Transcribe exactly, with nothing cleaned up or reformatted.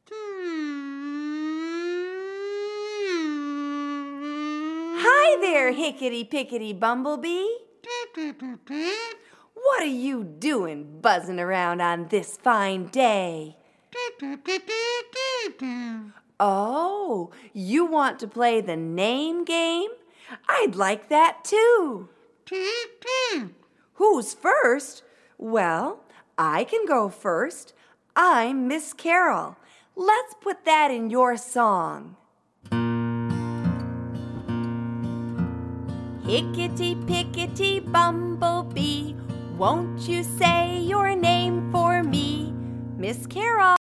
Hi there, Hickety-Pickety Bumblebee. What are you doing buzzing around on this fine day? Oh, you want to play the name game? I'd like that too. Who's first? Well, I can go first. I'm Miss Carol. Let's put that in your song. Hickety-Pickety Bumblebee, won't you say your name for me? Miss Carol.